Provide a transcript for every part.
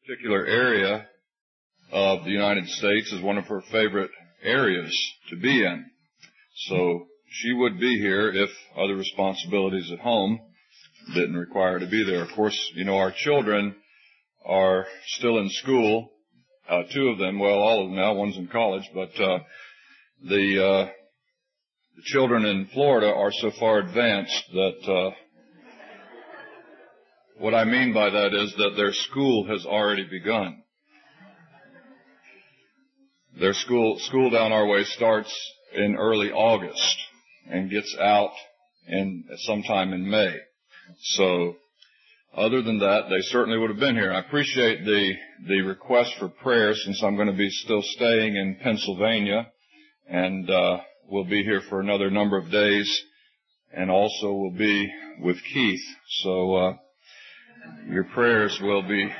particular area of the United States is one of her favorite areas to be in. So she would be here if other responsibilities at home didn't require her to be there. Of course, our children are still in school. Two of them, well, all of them now, one's in college, but the children in Florida are so far advanced that what I mean by that is that their school has already begun. Their school down our way starts in early August and gets out sometime in May. So other than that, they certainly would have been here. I appreciate the request for prayer, since I'm going to be still staying in Pennsylvania, and we'll be here for another number of days, and also will be with Keith. So your prayers will be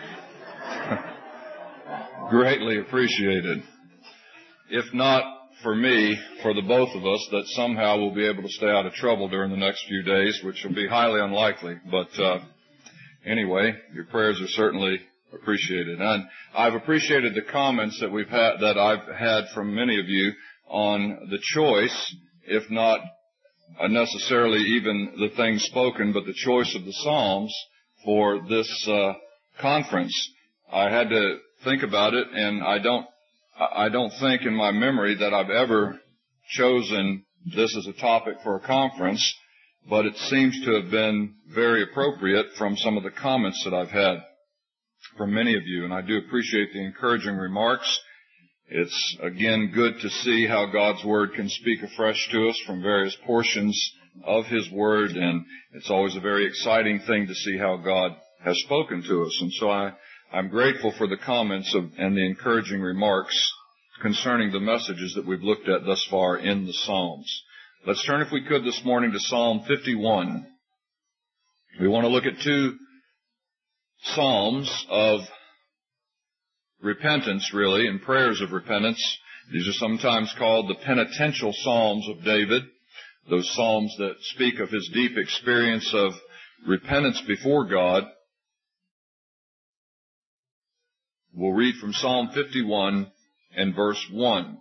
greatly appreciated. If not for me, for the both of us, that somehow we'll be able to stay out of trouble during the next few days, which will be highly unlikely. But anyway, your prayers are certainly appreciated. And I've appreciated the comments that I've had from many of you on the choice, if not necessarily even the things spoken, but the choice of the Psalms for this conference. I had to think about it, and I don't think in my memory that I've ever chosen this as a topic for a conference, but it seems to have been very appropriate from some of the comments that I've had from many of you, and I do appreciate the encouraging remarks. It's, again, good to see how God's Word can speak afresh to us from various portions of His Word, and it's always a very exciting thing to see how God has spoken to us. And so I'm grateful for the comments and the encouraging remarks concerning the messages that we've looked at thus far in the Psalms. Let's turn, if we could, this morning to Psalm 51. We want to look at two psalms of repentance, really, and prayers of repentance. These are sometimes called the penitential psalms of David, those psalms that speak of his deep experience of repentance before God. We'll read from Psalm 51 and verse 1.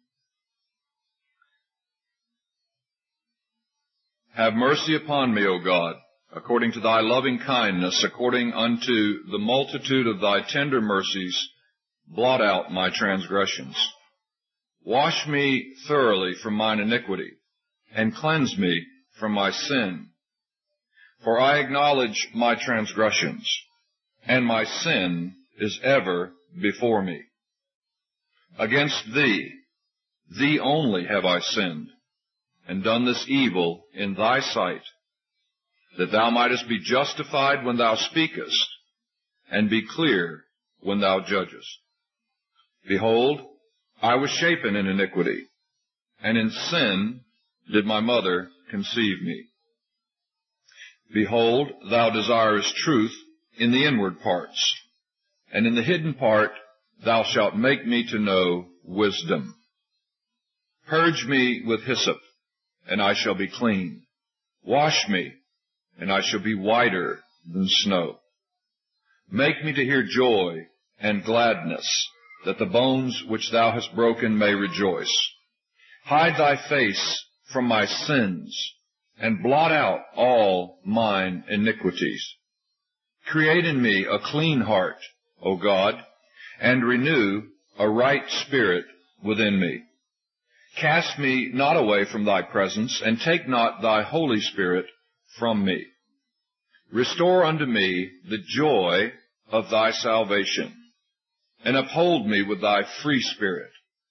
Have mercy upon me, O God, according to thy loving kindness, according unto the multitude of thy tender mercies, blot out my transgressions. Wash me thoroughly from mine iniquity, and cleanse me from my sin. For I acknowledge my transgressions, and my sin is ever before me. Against thee, thee only have I sinned, and done this evil in thy sight, that thou mightest be justified when thou speakest, and be clear when thou judgest. Behold, I was shapen in iniquity, and in sin did my mother conceive me. Behold, thou desirest truth in the inward parts, and in the hidden part thou shalt make me to know wisdom. Purge me with hyssop, and I shall be clean. Wash me, and I shall be whiter than snow. Make me to hear joy and gladness, that the bones which thou hast broken may rejoice. Hide thy face from my sins, and blot out all mine iniquities. Create in me a clean heart, O God, and renew a right spirit within me. Cast me not away from thy presence, and take not thy Holy Spirit from me. Restore unto me the joy of thy salvation, and uphold me with thy free spirit.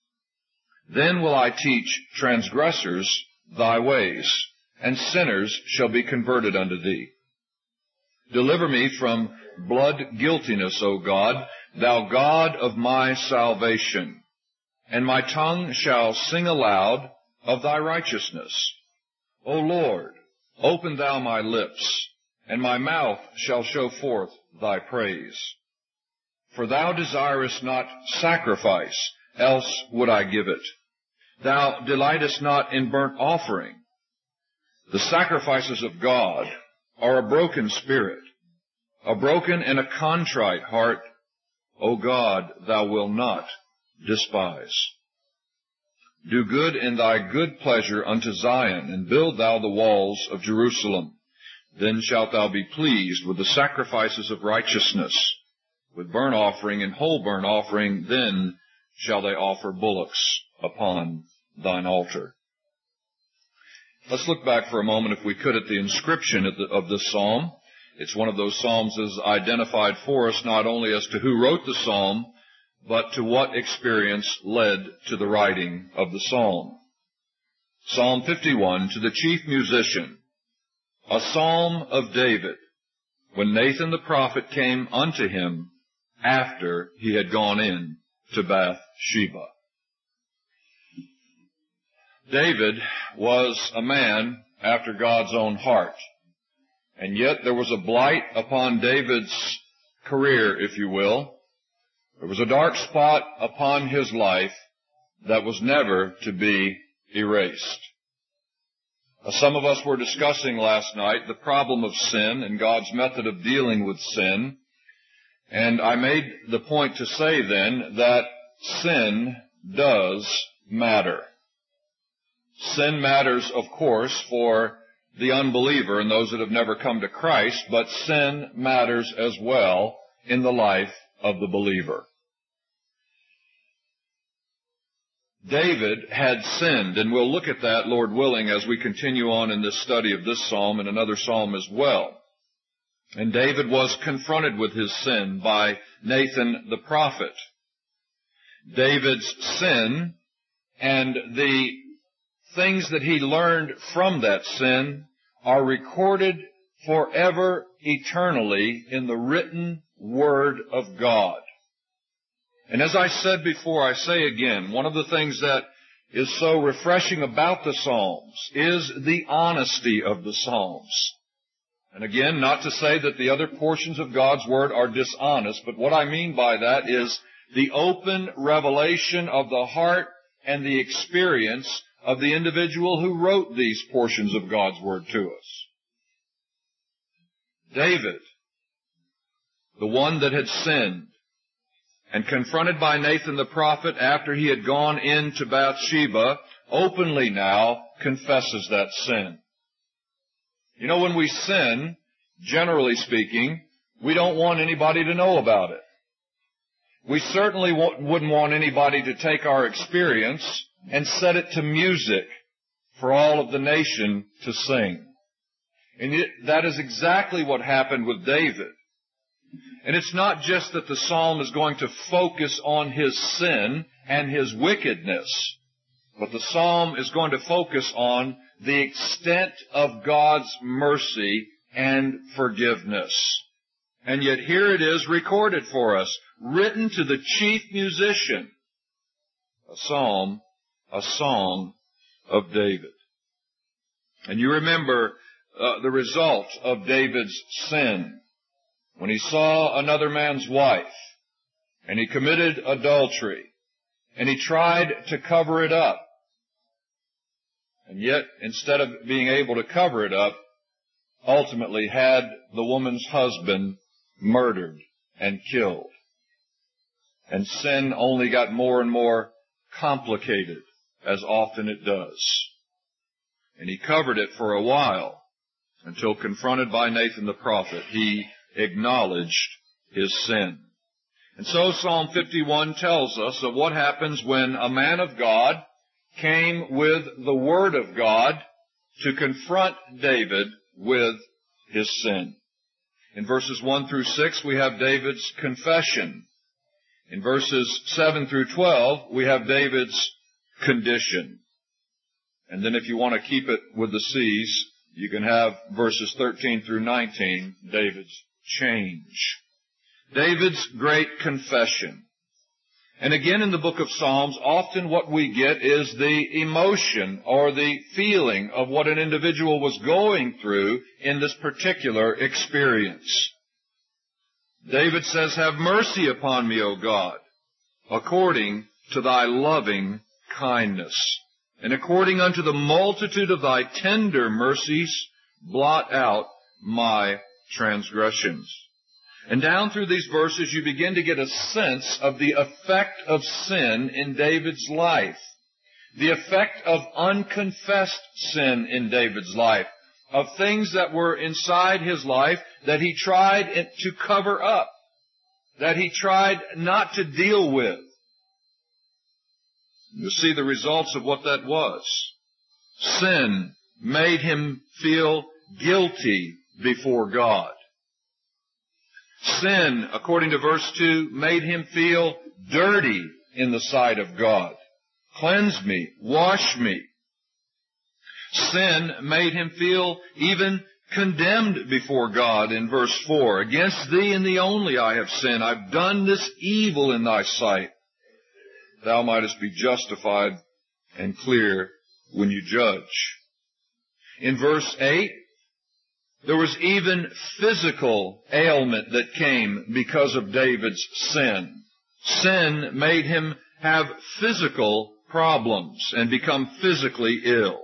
Then will I teach transgressors thy ways, and sinners shall be converted unto thee. Deliver me from blood guiltiness, O God, thou God of my salvation, and my tongue shall sing aloud of thy righteousness. O Lord, open thou my lips, and my mouth shall show forth thy praise. For thou desirest not sacrifice, else would I give it. Thou delightest not in burnt offering. The sacrifices of God are a broken spirit, a broken and a contrite heart, O God, thou wilt not despise. Do good in thy good pleasure unto Zion, and build thou the walls of Jerusalem. Then shalt thou be pleased with the sacrifices of righteousness. With burnt offering and whole burnt offering, then shall they offer bullocks upon thine altar. Let's look back for a moment, if we could, at the inscription of this psalm. It's one of those psalms that is identified for us not only as to who wrote the psalm, but to what experience led to the writing of the psalm. Psalm 51, to the chief musician, a psalm of David, when Nathan the prophet came unto him after he had gone in to Bathsheba. David was a man after God's own heart, and yet there was a blight upon David's career, if you will. There was a dark spot upon his life that was never to be erased. Some of us were discussing last night the problem of sin and God's method of dealing with sin. And I made the point to say then that sin does matter. Sin matters, of course, for the unbeliever and those that have never come to Christ, but sin matters as well in the life of the believer. David had sinned, and we'll look at that, Lord willing, as we continue on in this study of this psalm and another psalm as well. And David was confronted with his sin by Nathan the prophet. David's sin and the things that he learned from that sin are recorded forever, eternally in the written Word of God. And as I said before, I say again, one of the things that is so refreshing about the Psalms is the honesty of the Psalms. And again, not to say that the other portions of God's Word are dishonest, but what I mean by that is the open revelation of the heart and the experience of the individual who wrote these portions of God's Word to us. David, the one that had sinned, and confronted by Nathan the prophet after he had gone into Bathsheba, openly now confesses that sin. You know, when we sin, generally speaking, we don't want anybody to know about it. We certainly wouldn't want anybody to take our experience and set it to music for all of the nation to sing. And that is exactly what happened with David. And it's not just that the psalm is going to focus on his sin and his wickedness, but the psalm is going to focus on the extent of God's mercy and forgiveness. And yet here it is recorded for us, written to the chief musician, a psalm, a song of David. And you remember the result of David's sin. When he saw another man's wife, and he committed adultery, and he tried to cover it up. And yet, instead of being able to cover it up, ultimately had the woman's husband murdered and killed. And sin only got more and more complicated, as often it does. And he covered it for a while, until confronted by Nathan the prophet, he acknowledged his sin. And so Psalm 51 tells us of what happens when a man of God came with the Word of God to confront David with his sin. In verses 1 through 6, we have David's confession. In verses 7 through 12, we have David's condition. And then if you want to keep it with the C's, you can have verses 13 through 19, David's change. David's great confession. And again in the book of Psalms, often what we get is the emotion or the feeling of what an individual was going through in this particular experience. David says, "Have mercy upon me, O God, according to thy loving kindness, and according unto the multitude of thy tender mercies, blot out my transgressions." And down through these verses, you begin to get a sense of the effect of sin in David's life. The effect of unconfessed sin in David's life. Of things that were inside his life that he tried to cover up. That he tried not to deal with. You see the results of what that was. Sin made him feel guilty before God. Sin, according to verse 2, made him feel dirty in the sight of God. Cleanse me, wash me. Sin made him feel even condemned before God in verse 4. Against thee and thee only I have sinned. I've done this evil in thy sight. Thou mightest be justified and clear when you judge. In verse 8, there was even physical ailment that came because of David's sin. Sin made him have physical problems and become physically ill.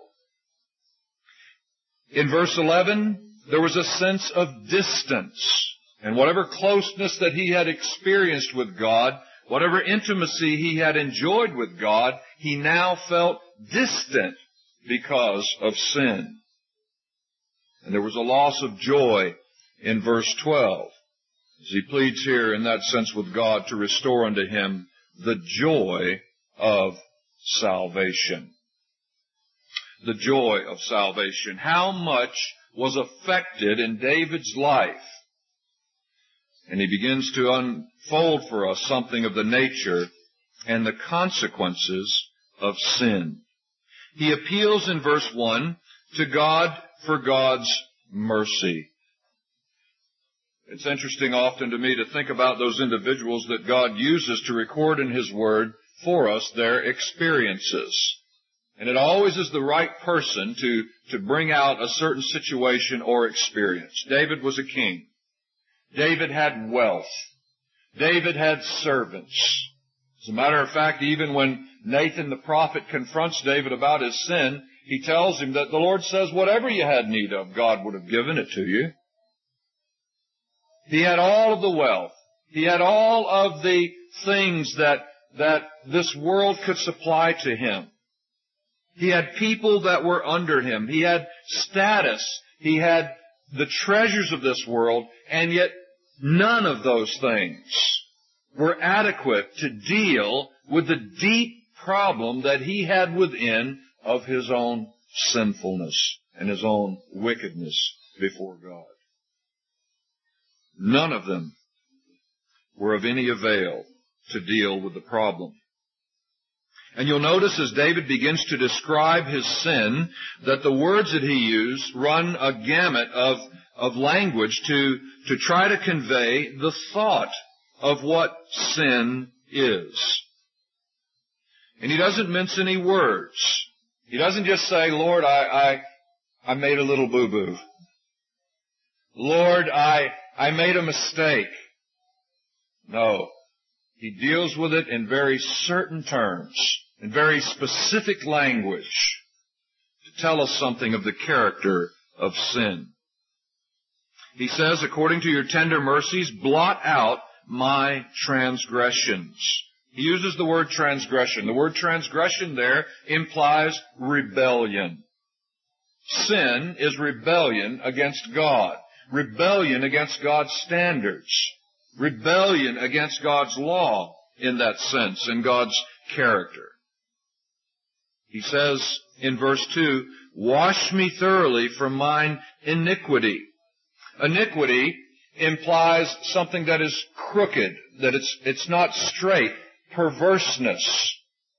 In verse 11, there was a sense of distance. And whatever closeness that he had experienced with God, whatever intimacy he had enjoyed with God, he now felt distant because of sin. And there was a loss of joy in verse 12, as he pleads here in that sense with God to restore unto him the joy of salvation. The joy of salvation. How much was affected in David's life? And he begins to unfold for us something of the nature and the consequences of sin. He appeals in verse 1 to God for God's mercy. It's interesting often to me to think about those individuals that God uses to record in His Word for us their experiences. And it always is the right person to bring out a certain situation or experience. David was a king. David had wealth. David had servants. As a matter of fact, even when Nathan the prophet confronts David about his sin, he tells him that the Lord says, whatever you had need of, God would have given it to you. He had all of the wealth. He had all of the things that this world could supply to him. He had people that were under him. He had status. He had the treasures of this world, and yet none of those things were adequate to deal with the deep problem that he had within of his own sinfulness and his own wickedness before God. None of them were of any avail to deal with the problem. And you'll notice as David begins to describe his sin that the words that he used run a gamut of language to try to convey the thought of what sin is. And he doesn't mince any words. He doesn't just say, Lord, I made a little boo-boo. Lord, I made a mistake. No. He deals with it in very certain terms, in very specific language, to tell us something of the character of sin. He says, according to your tender mercies, blot out my transgressions. He uses the word transgression. The word transgression there implies rebellion. Sin is rebellion against God. Rebellion against God's standards. Rebellion against God's law in that sense, in God's character. He says in verse 2, wash me thoroughly from mine iniquity. Iniquity implies something that is crooked, that it's not straight, perverseness.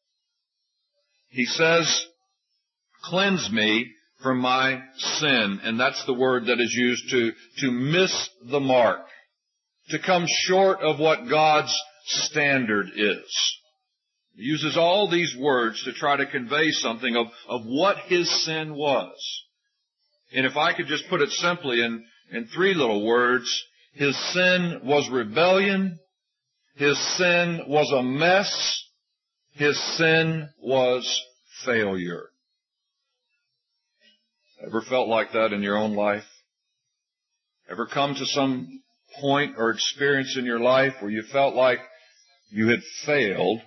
He says, cleanse me from my sin. And that's the word that is used to miss the mark, to come short of what God's standard is. He uses all these words to try to convey something of what his sin was. And if I could just put it simply in three little words, his sin was rebellion, his sin was a mess, his sin was failure. Ever felt like that in your own life? Ever come to some point or experience in your life where you felt like you had failed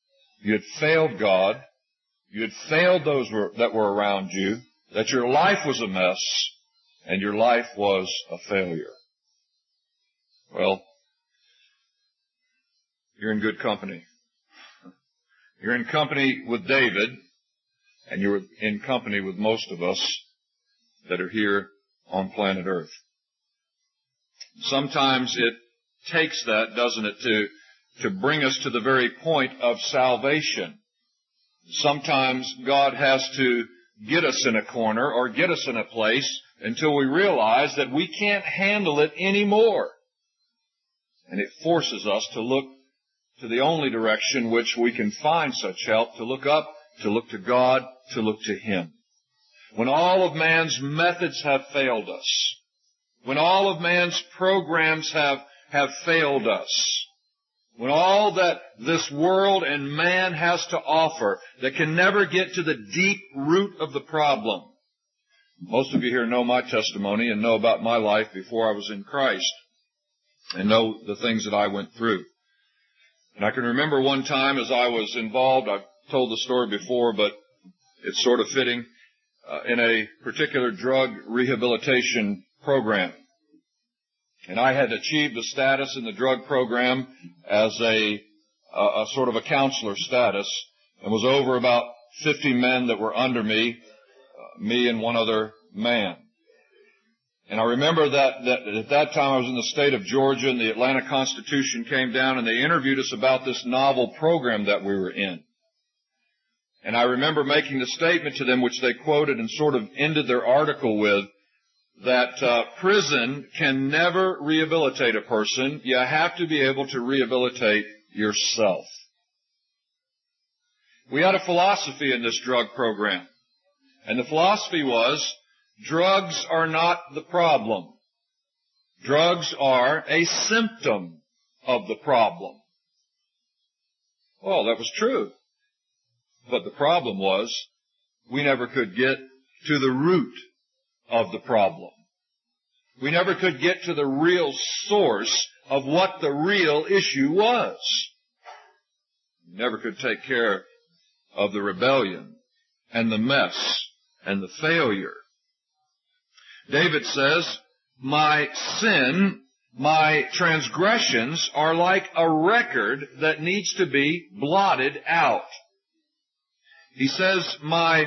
God, you had failed those that were around you, that your life was a mess, and your life was a failure? Well, you're in good company. You're in company with David, and you're in company with most of us that are here on planet Earth. Sometimes it takes that, doesn't it, to bring us to the very point of salvation. Sometimes God has to get us in a corner or get us in a place until we realize that we can't handle it anymore. And it forces us to look to the only direction which we can find such help, to look up, to look to God, to look to Him. When all of man's methods have failed us, when all of man's programs have failed us, when all that this world and man has to offer that can never get to the deep root of the problem. Most of you here know my testimony and know about my life before I was in Christ and know the things that I went through. And I can remember one time as I was involved, I've told the story before, but it's sort of fitting, in a particular drug rehabilitation program. And I had achieved the status in the drug program as a sort of a counselor status, and was over about 50 men that were under me, me and one other man. And I remember that at that time I was in the state of Georgia, and the Atlanta Constitution came down, and they interviewed us about this novel program that we were in. And I remember making the statement to them, which they quoted and sort of ended their article with, that prison can never rehabilitate a person. You have to be able to rehabilitate yourself. We had a philosophy in this drug program, and the philosophy was, drugs are not the problem. Drugs are a symptom of the problem. Well, that was true. But the problem was, we never could get to the root of the problem. We never could get to the real source of what the real issue was. We never could take care of the rebellion and the mess and the failure. David says, my sin, my transgressions are like a record that needs to be blotted out. He says, my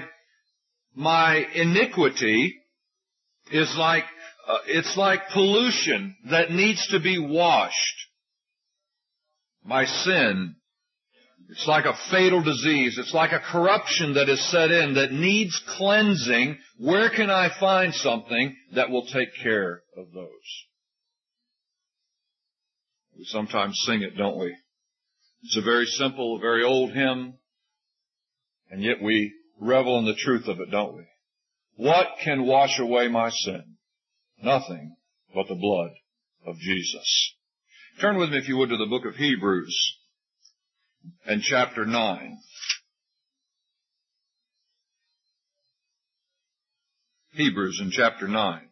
iniquity is like, it's like pollution that needs to be washed. My sin, it's like a fatal disease. It's like a corruption that is set in that needs cleansing. Where can I find something that will take care of those? We sometimes sing it, don't we? It's a very simple, very old hymn, and yet we revel in the truth of it, don't we? What can wash away my sin? Nothing but the blood of Jesus. Turn with me, if you would, to the book of Hebrews and chapter 9. Hebrews in chapter 9.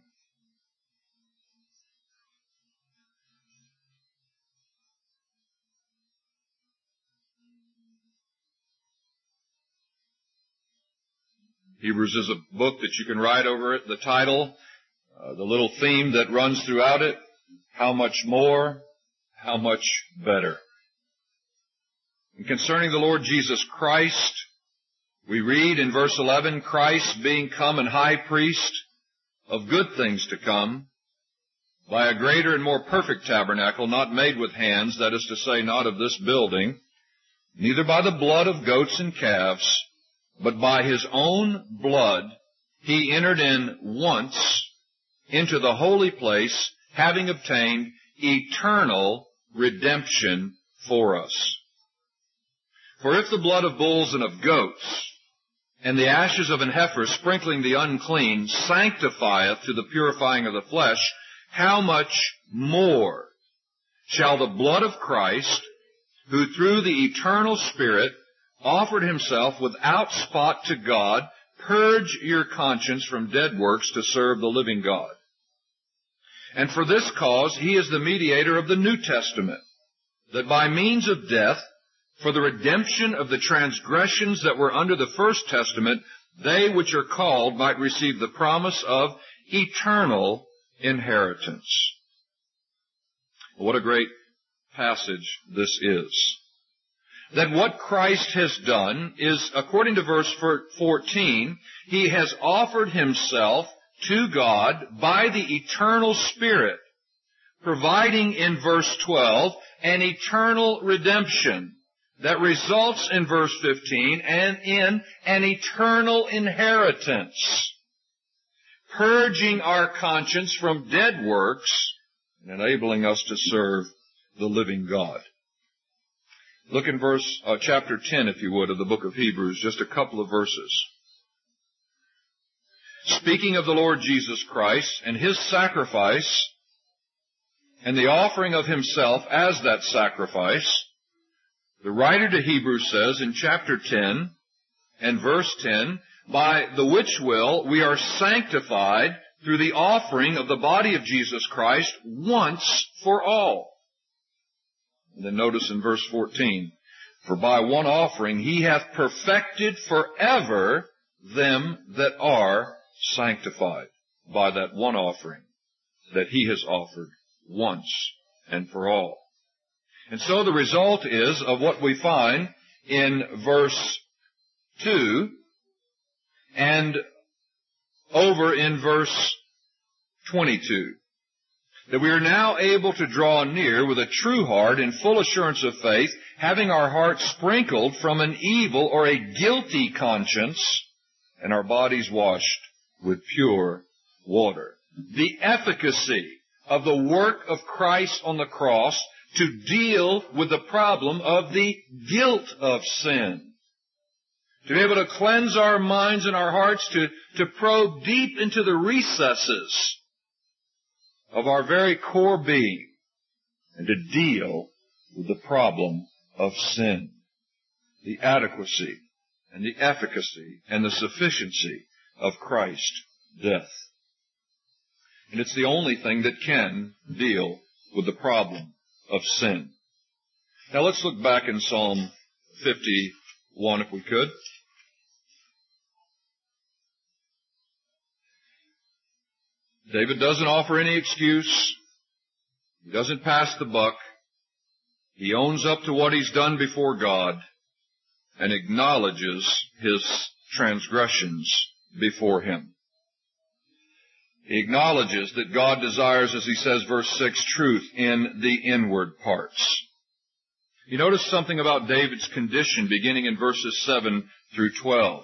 Hebrews is a book that you can write over it, the title, the little theme that runs throughout it, how much more, how much better. And concerning the Lord Jesus Christ, we read in verse 11, Christ being come and high priest of good things to come, by a greater and more perfect tabernacle, not made with hands, that is to say, not of this building, neither by the blood of goats and calves, but by His own blood He entered in once into the holy place, having obtained eternal redemption for us. For if the blood of bulls and of goats, and the ashes of an heifer sprinkling the unclean, sanctifieth to the purifying of the flesh, how much more shall the blood of Christ, who through the eternal Spirit offered Himself without spot to God, purge your conscience from dead works to serve the living God? And for this cause he is the mediator of the New Testament, that by means of death, for the redemption of the transgressions that were under the first testament, they which are called might receive the promise of eternal inheritance. What a great passage this is. That what Christ has done is, according to verse 14, he has offered himself to God by the eternal Spirit, providing in verse 12 an eternal redemption that results in verse 15 and in an eternal inheritance, purging our conscience from dead works and enabling us to serve the living God. Look in chapter 10, if you would, of the book of Hebrews, just a couple of verses. Speaking of the Lord Jesus Christ and his sacrifice and the offering of himself as that sacrifice, the writer to Hebrews says in chapter 10 and verse 10, by the which will we are sanctified through the offering of the body of Jesus Christ once for all. And then notice in verse 14, for by one offering he hath perfected forever them that are sanctified, by that one offering that he has offered once and for all. And so the result is of what we find in verse 2 and over in verse 22. That we are now able to draw near with a true heart in full assurance of faith, having our hearts sprinkled from an evil or a guilty conscience, and our bodies washed with pure water. The efficacy of the work of Christ on the cross to deal with the problem of the guilt of sin. To be able to cleanse our minds and our hearts, to probe deep into the recesses of our very core being, and to deal with the problem of sin. The adequacy and the efficacy and the sufficiency of Christ's death. And it's the only thing that can deal with the problem of sin. Now let's look back in Psalm 51 if we could. David doesn't offer any excuse. He doesn't pass the buck. He owns up to what he's done before God and acknowledges his transgressions before him. He acknowledges that God desires, as he says, verse 6, truth in the inward parts. You notice something about David's condition beginning in verses 7 through 12.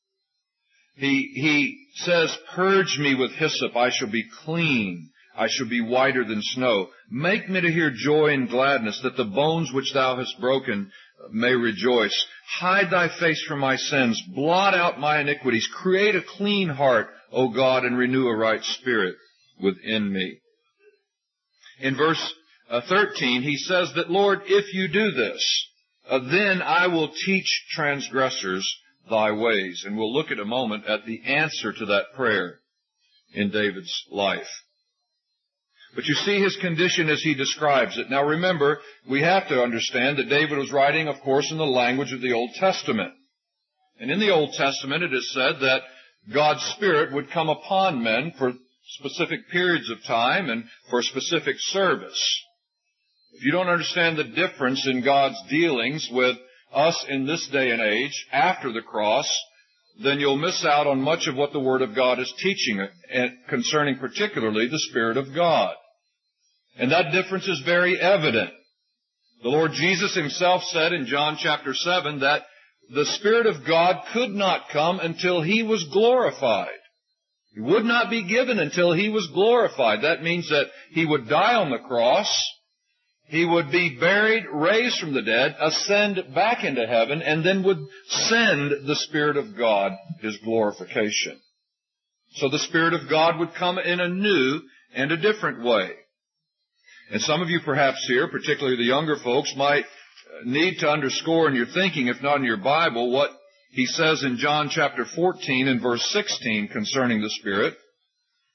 He says, purge me with hyssop, I shall be clean. I shall be whiter than snow. Make me to hear joy and gladness, that the bones which thou hast broken may rejoice. Hide thy face from my sins. Blot out my iniquities. Create a clean heart, O God, and renew a right spirit within me. In verse 13, he says that, Lord, if you do this, then I will teach transgressors thy ways. And we'll look at a moment at the answer to that prayer in David's life. But you see his condition as he describes it. Now remember, we have to understand that David was writing, of course, in the language of the Old Testament. And in the Old Testament it is said that God's Spirit would come upon men for specific periods of time and for specific service. If you don't understand the difference in God's dealings with us in this day and age after the cross, then you'll miss out on much of what the Word of God is teaching concerning particularly the Spirit of God. And that difference is very evident. The Lord Jesus himself said in John chapter 7 that the Spirit of God could not come until he was glorified. He would not be given until he was glorified. That means that he would die on the cross, he would be buried, raised from the dead, ascend back into heaven, and then would send the Spirit of God, his glorification. So the Spirit of God would come in a new and a different way. And some of you perhaps here, particularly the younger folks, might need to underscore in your thinking, if not in your Bible, what he says in John chapter 14 and verse 16 concerning the Spirit.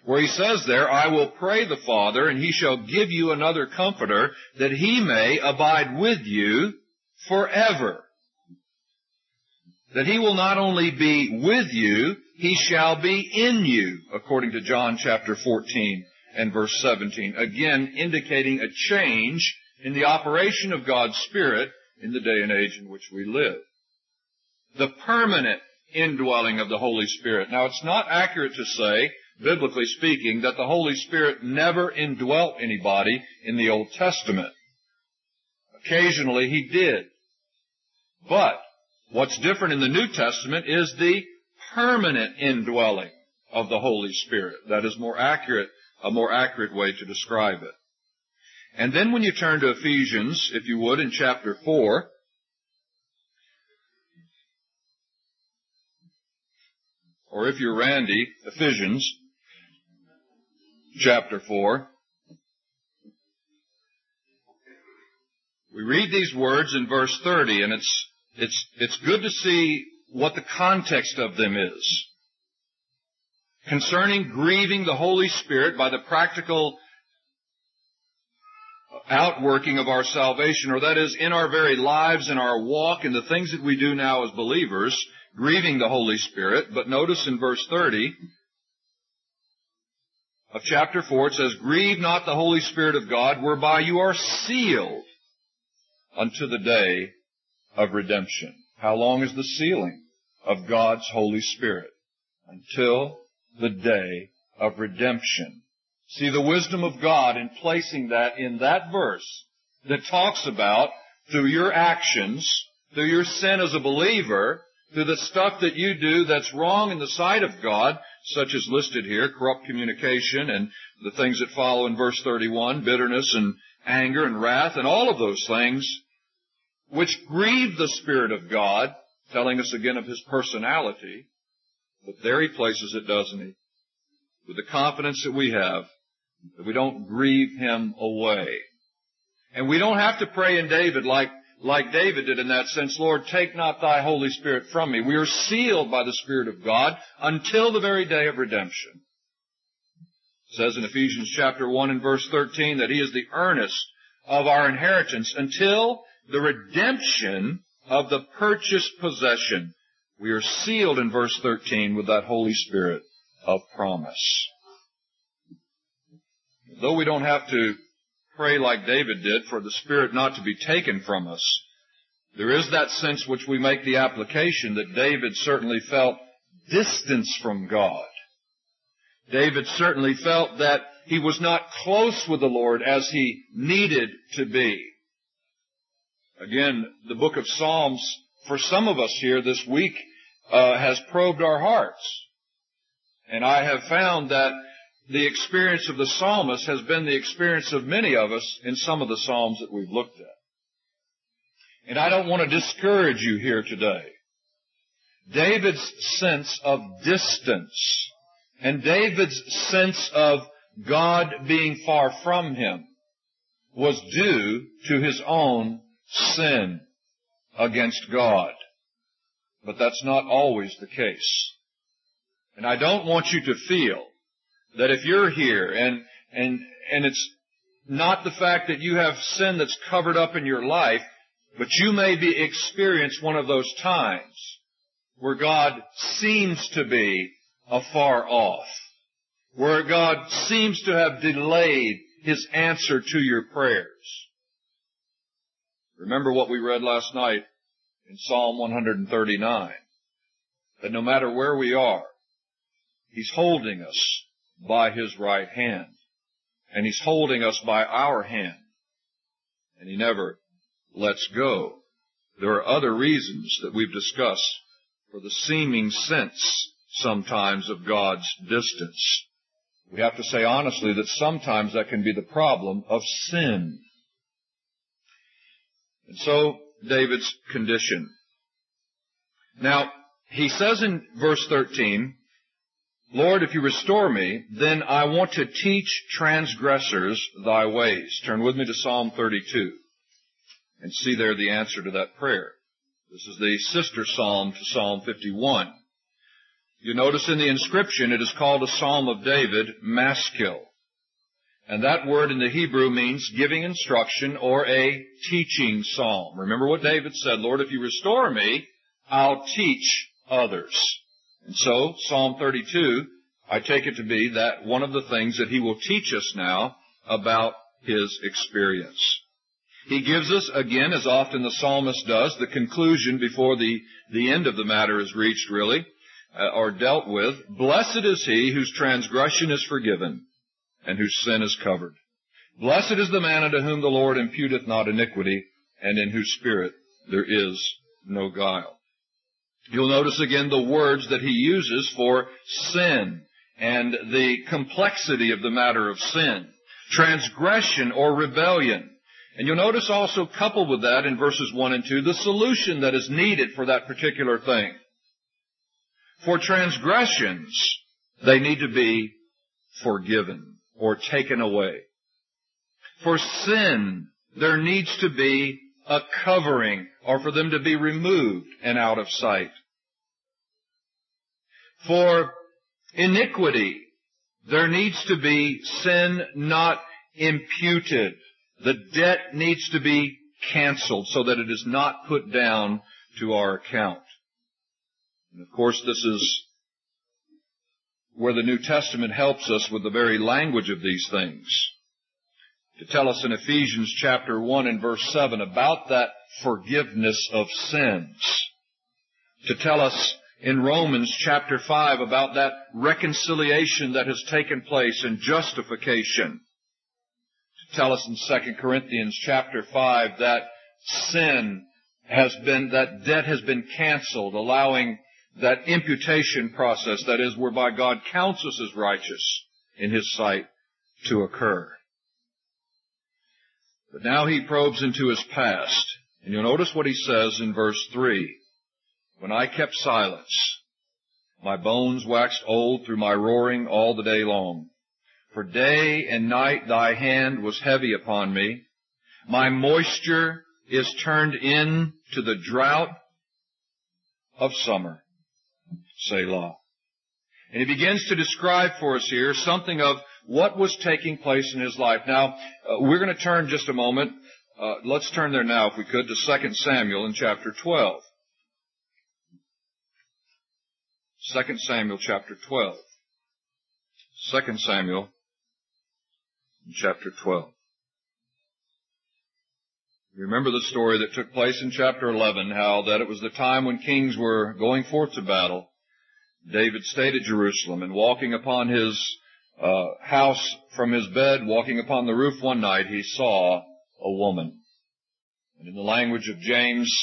where he says there, I will pray the Father, and he shall give you another Comforter, that he may abide with you forever. That he will not only be with you, he shall be in you, according to John chapter 14 and verse 17. Again, indicating a change in the operation of God's Spirit in the day and age in which we live. The permanent indwelling of the Holy Spirit. Now, it's not accurate to say, biblically speaking, that the Holy Spirit never indwelt anybody in the Old Testament. Occasionally he did. But what's different in the New Testament is the permanent indwelling of the Holy Spirit. That is a more accurate way to describe it. And then when you turn to Ephesians, if you would, in chapter 4, or if you're Randy, Ephesians chapter 4, we read these words in verse 30, and it's good to see what the context of them is. Concerning grieving the Holy Spirit by the practical outworking of our salvation, or that is, in our very lives, in our walk, in the things that we do now as believers, grieving the Holy Spirit. But notice in verse 30 of chapter 4, it says, Grieve not the Holy Spirit of God, whereby you are sealed unto the day of redemption. How long is the sealing of God's Holy Spirit? Until the day of redemption. See the wisdom of God in placing that in that verse that talks about through your actions, through your sin as a believer, through the stuff that you do that's wrong in the sight of God, such as listed here, corrupt communication and the things that follow in verse 31, bitterness and anger and wrath and all of those things which grieve the Spirit of God, telling us again of His personality. But there He places it, doesn't He? With the confidence that we have, that we don't grieve Him away. And we don't have to pray in David like David did in that sense, Lord, take not thy Holy Spirit from me. We are sealed by the Spirit of God until the very day of redemption. It says in Ephesians chapter 1 and verse 13 that He is the earnest of our inheritance until the redemption of the purchased possession. We are sealed in verse 13 with that Holy Spirit of promise. Though we don't have to pray like David did for the Spirit not to be taken from us, there is that sense which we make the application that David certainly felt distance from God. David certainly felt that he was not close with the Lord as he needed to be. Again, the book of Psalms, for some of us here this week, has probed our hearts. And I have found that the experience of the psalmist has been the experience of many of us in some of the psalms that we've looked at. And I don't want to discourage you here today. David's sense of distance and David's sense of God being far from him was due to his own sin against God. But that's not always the case. And I don't want you to feel that if you're here and it's not the fact that you have sin that's covered up in your life, but you may experience one of those times where God seems to be afar off, where God seems to have delayed His answer to your prayers. Remember what we read last night in Psalm 139, that no matter where we are, He's holding us by His right hand, and He's holding us by our hand, and He never lets go. There are other reasons that we've discussed for the seeming sense sometimes of God's distance. We have to say honestly that sometimes that can be the problem of sin. And so, David's condition. Now, he says in verse 13, Lord, if you restore me, then I want to teach transgressors thy ways. Turn with me to Psalm 32 and see there the answer to that prayer. This is the sister psalm to Psalm 51. You notice in the inscription it is called a Psalm of David, Maskil. And that word in the Hebrew means giving instruction or a teaching psalm. Remember what David said, Lord, if you restore me, I'll teach others. And so, Psalm 32, I take it to be that one of the things that he will teach us now about his experience. He gives us, again, as often the psalmist does, the conclusion before the end of the matter is reached, really, or dealt with. Blessed is he whose transgression is forgiven and whose sin is covered. Blessed is the man unto whom the Lord imputeth not iniquity, and in whose spirit there is no guile. You'll notice again the words that he uses for sin and the complexity of the matter of sin. Transgression or rebellion. And you'll notice also coupled with that in verses 1 and 2, the solution that is needed for that particular thing. For transgressions, they need to be forgiven or taken away. For sin, there needs to be a covering or for them to be removed and out of sight. For iniquity, there needs to be sin not imputed. The debt needs to be canceled so that it is not put down to our account. And of course, this is where the New Testament helps us with the very language of these things. To tell us in Ephesians chapter 1 and verse 7 about that forgiveness of sins. To tell us in Romans chapter 5 about that reconciliation that has taken place in justification. To tell us in 2 Corinthians chapter 5 that that debt has been canceled, allowing that imputation process, that is, whereby God counts us as righteous in His sight, to occur. But now he probes into his past. And you'll notice what he says in verse 3. When I kept silence, my bones waxed old through my roaring all the day long. For day and night thy hand was heavy upon me. My moisture is turned into the drought of summer. Selah. And he begins to describe for us here something of what was taking place in his life. Now, we're going to turn just a moment. Let's turn there now, if we could, to 2 Samuel in chapter 12. 2 Samuel chapter 12. 2 Samuel chapter 12. Remember the story that took place in chapter 11, how that it was the time when kings were going forth to battle. David stayed at Jerusalem, and walking upon his house from his bed, walking upon the roof one night, he saw a woman. And in the language of James,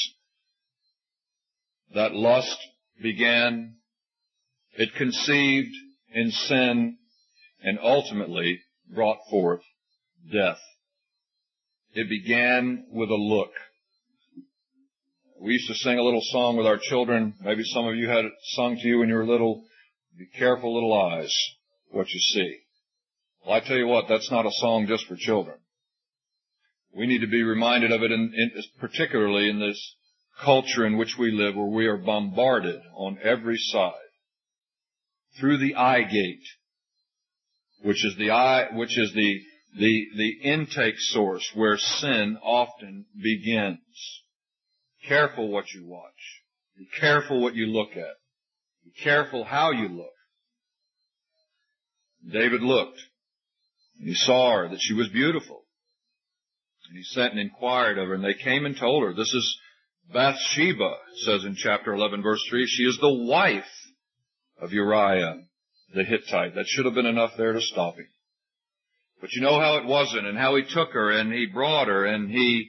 that lust began, it conceived in sin, and ultimately brought forth death. It began with a look. We used to sing a little song with our children. Maybe some of you had it sung to you when you were little. Be careful, little eyes, what you see. Well, I tell you what, that's not a song just for children. We need to be reminded of it, particularly in this culture in which we live, where we are bombarded on every side through the eye gate, which is the intake source where sin often begins. Careful what you watch. Be careful what you look at. Be careful how you look. David looked, and he saw her, that she was beautiful. And he sent and inquired of her, and they came and told her. This is Bathsheba, it says in chapter 11, verse 3. She is the wife of Uriah the Hittite. That should have been enough there to stop him. But you know how it wasn't, and how he took her, and he brought her, and he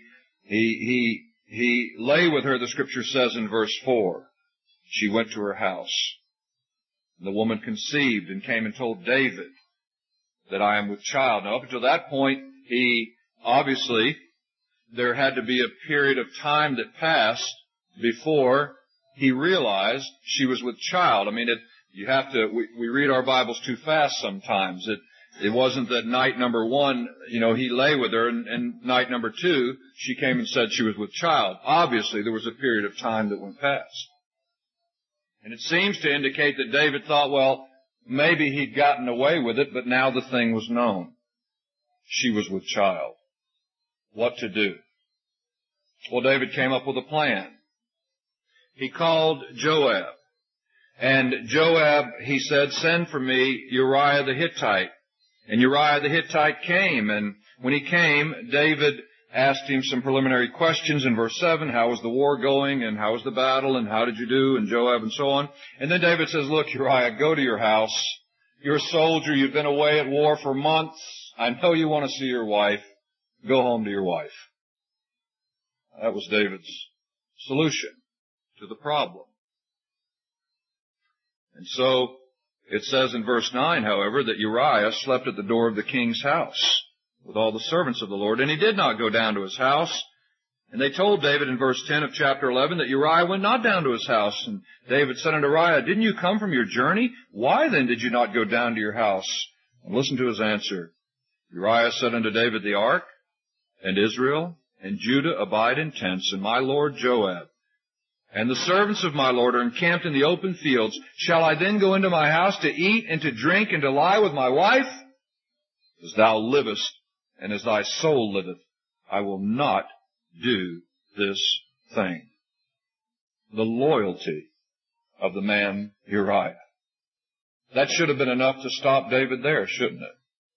lay with her, the scripture says in verse 4. She went to her house. And the woman conceived and came and told David that I am with child. Now, up until that point, obviously, there had to be a period of time that passed before he realized she was with child. I mean, we read our Bibles too fast sometimes. It wasn't that night number 1, he lay with her, and night number 2, she came and said she was with child. Obviously, there was a period of time that went past. And it seems to indicate that David thought, well, maybe he'd gotten away with it, but now the thing was known. She was with child. What to do? Well, David came up with a plan. He called Joab. And Joab, he said, send for me Uriah the Hittite. And Uriah the Hittite came. And when he came, David asked him some preliminary questions in verse 7. How was the war going? And how was the battle? And how did you do? And Joab and so on. And then David says, look, Uriah, go to your house. You're a soldier. You've been away at war for months. I know you want to see your wife. Go home to your wife. That was David's solution to the problem. And so it says in verse 9, however, that Uriah slept at the door of the king's house with all the servants of the Lord, and he did not go down to his house. And they told David in verse 10 of chapter 11 that Uriah went not down to his house. And David said unto Uriah, didn't you come from your journey? Why then did you not go down to your house? And listen to his answer. Uriah said unto David, the ark and Israel and Judah abide in tents, and my lord Joab and the servants of my lord are encamped in the open fields. Shall I then go into my house to eat and to drink and to lie with my wife? As thou livest and as thy soul liveth, I will not do this thing. The loyalty of the man Uriah. That should have been enough to stop David there, shouldn't it?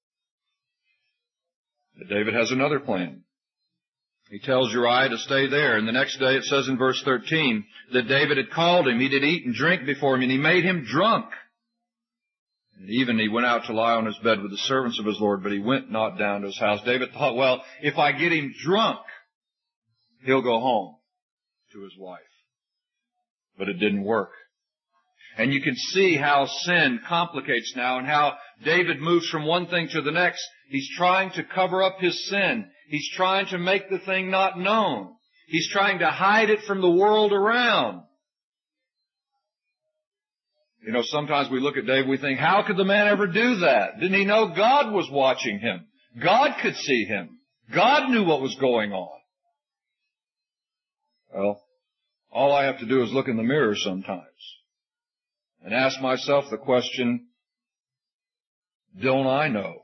But David has another plan. He tells Uriah to stay there. And the next day it says in verse 13 that David had called him. He did eat and drink before him, and he made him drunk. And even he went out to lie on his bed with the servants of his Lord, but he went not down to his house. David thought, well, if I get him drunk, he'll go home to his wife. But it didn't work. And you can see how sin complicates now and how David moves from one thing to the next. He's trying to cover up his sin. He's trying to make the thing not known. He's trying to hide it from the world around. You know, sometimes we look at David, we think, how could the man ever do that? Didn't he know God was watching him? God could see him. God knew what was going on. Well, all I have to do is look in the mirror sometimes and ask myself the question, don't I know?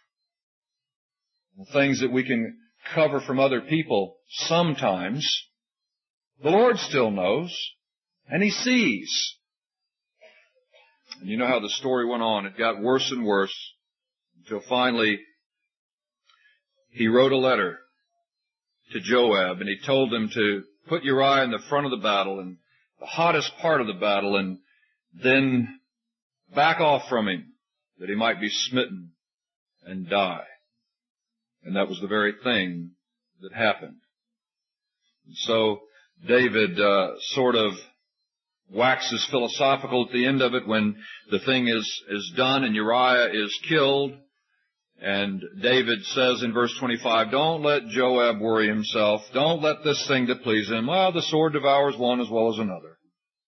The things that we can cover from other people sometimes, the Lord still knows, and He sees. And you know how the story went on. It got worse and worse until finally he wrote a letter to Joab, and he told him to put Uriah in the front of the battle and the hottest part of the battle, and then back off from him that he might be smitten and die. And that was the very thing that happened. And so David sort of waxes philosophical at the end of it when the thing is done and Uriah is killed. And David says in verse 25, don't let Joab worry himself. Don't let this thing that please him. Well, the sword devours one as well as another.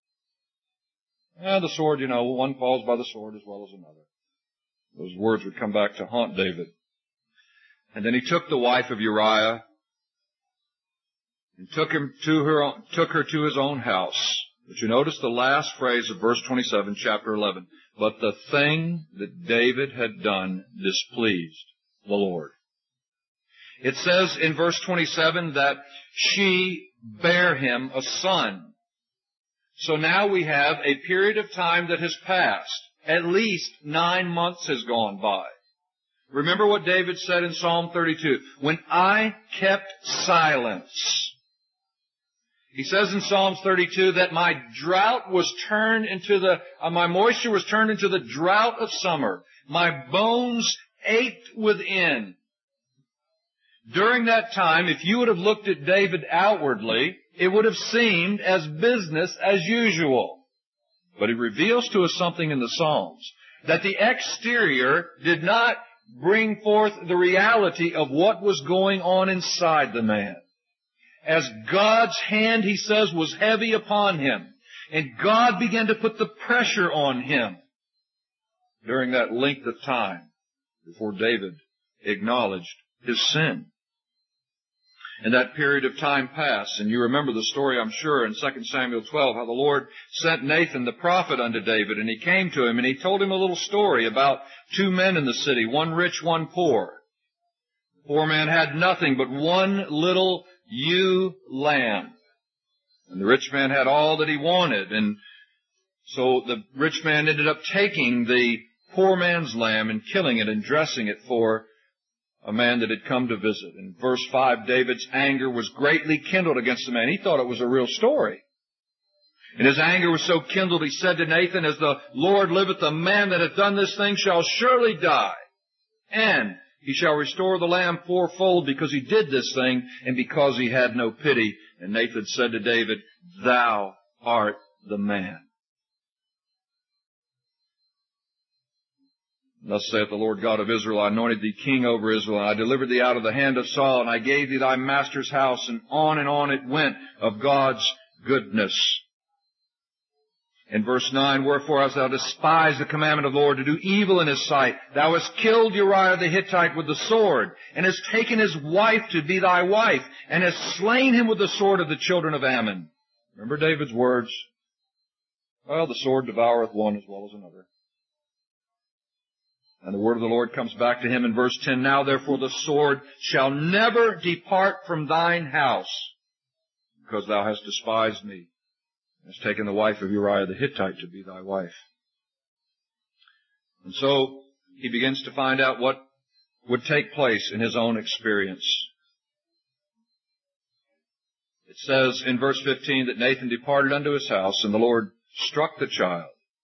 The sword, one falls by the sword as well as another. Those words would come back to haunt David. And then he took the wife of Uriah and took her to his own house. But you notice the last phrase of verse 27, chapter 11. But the thing that David had done displeased the Lord. It says in verse 27 that she bare him a son. So now we have a period of time that has passed. At least 9 months has gone by. Remember what David said in Psalm 32. When I kept silence. He says in Psalms 32 that my drought was turned into my moisture was turned into the drought of summer. My bones ached within. During that time, if you would have looked at David outwardly, it would have seemed as business as usual. But he reveals to us something in the Psalms, that the exterior did not bring forth the reality of what was going on inside the man. As God's hand, he says, was heavy upon him, and God began to put the pressure on him during that length of time before David acknowledged his sin. And that period of time passed. And you remember the story, I'm sure, in 2 Samuel 12, how the Lord sent Nathan the prophet unto David. And he came to him and he told him a little story about two men in the city, one rich, one poor. The poor man had nothing but one little ewe lamb. And the rich man had all that he wanted. And so the rich man ended up taking the poor man's lamb and killing it and dressing it for a man that had come to visit. In verse 5, David's anger was greatly kindled against the man. He thought it was a real story. And his anger was so kindled, he said to Nathan, as the Lord liveth, the man that hath done this thing shall surely die. And he shall restore the lamb fourfold, because he did this thing and because he had no pity. And Nathan said to David, Thou art the man. Thus saith the Lord God of Israel, I anointed thee king over Israel, and I delivered thee out of the hand of Saul, and I gave thee thy master's house, and on it went of God's goodness. In verse 9, Wherefore hast thou despised the commandment of the Lord to do evil in his sight? Thou hast killed Uriah the Hittite with the sword, and hast taken his wife to be thy wife, and hast slain him with the sword of the children of Ammon. Remember David's words? Well, the sword devoureth one as well as another. And the word of the Lord comes back to him in verse 10, Now therefore the sword shall never depart from thine house, because thou hast despised me, and hast taken the wife of Uriah the Hittite to be thy wife. And so he begins to find out what would take place in his own experience. It says in verse 15 that Nathan departed unto his house, and the Lord struck the child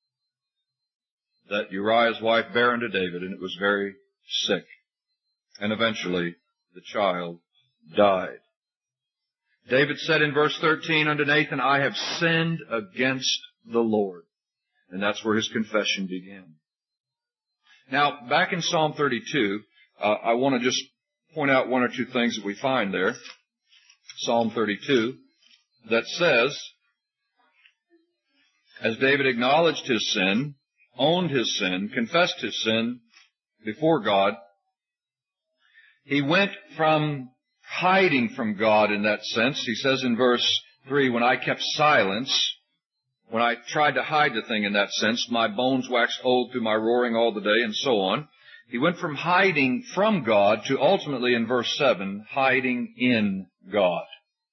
that Uriah's wife bare unto David, and it was very sick. And eventually the child died. David said in verse 13 unto Nathan, I have sinned against the Lord. And that's where his confession began. Now, back in Psalm 32, I want to just point out one or two things that we find there. Psalm 32, that says, as David acknowledged his sin, owned his sin, confessed his sin before God, he went from hiding from God in that sense. He says in verse 3, when I kept silence, when I tried to hide the thing in that sense, my bones waxed old through my roaring all the day, and so on. He went from hiding from God to ultimately in verse 7, hiding in God.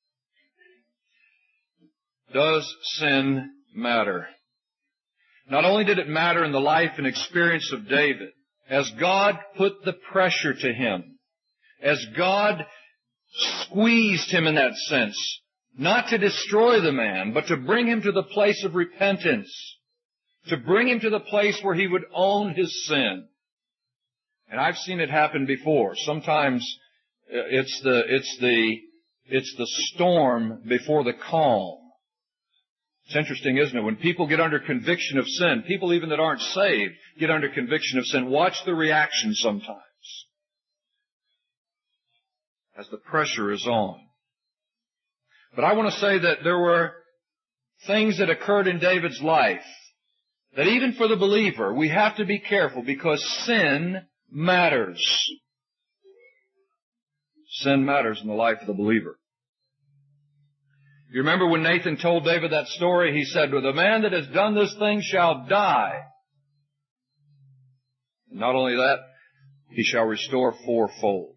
Does sin matter? Not only did it matter in the life and experience of David, as God put the pressure to him, as God squeezed him in that sense, not to destroy the man, but to bring him to the place of repentance, to bring him to the place where he would own his sin. And I've seen it happen before. Sometimes it's the storm before the calm. It's interesting, isn't it? When people get under conviction of sin, people even that aren't saved get under conviction of sin. Watch the reaction sometimes as the pressure is on. But I want to say that there were things that occurred in David's life that even for the believer, we have to be careful because sin matters. Sin matters in the life of the believer. You remember when Nathan told David that story, he said, well, the man that has done this thing shall die. And not only that, he shall restore fourfold.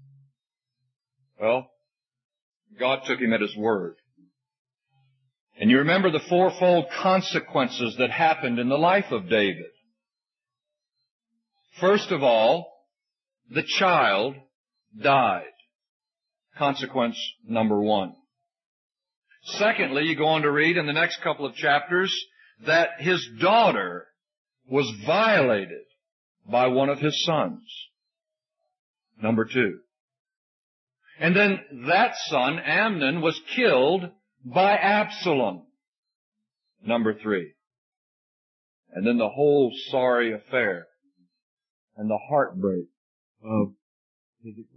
Well, God took him at his word. And you remember the fourfold consequences that happened in the life of David. First of all, the child died. Consequence number one. Secondly, you go on to read in the next couple of chapters that his daughter was violated by one of his sons. Number two. And then that son, Amnon, was killed by Absalom. Number three. And then the whole sorry affair and the heartbreak of his